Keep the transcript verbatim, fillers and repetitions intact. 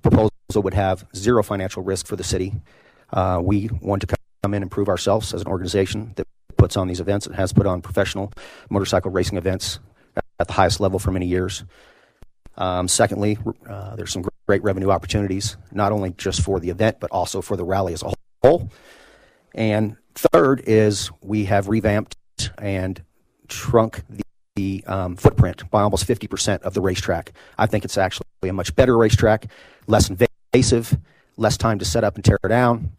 proposal would have zero financial risk for the city. Uh, we want to come in and prove ourselves as an organization that puts on these events and has put on professional motorcycle racing events at the highest level for many years. Um, secondly, uh, there's some great revenue opportunities, not only just for the event, but also for the rally as a whole. And third is we have revamped and shrunk the, the um, footprint by almost fifty percent of the racetrack. I think it's actually a much better racetrack, less invasive, less time to set up and tear down,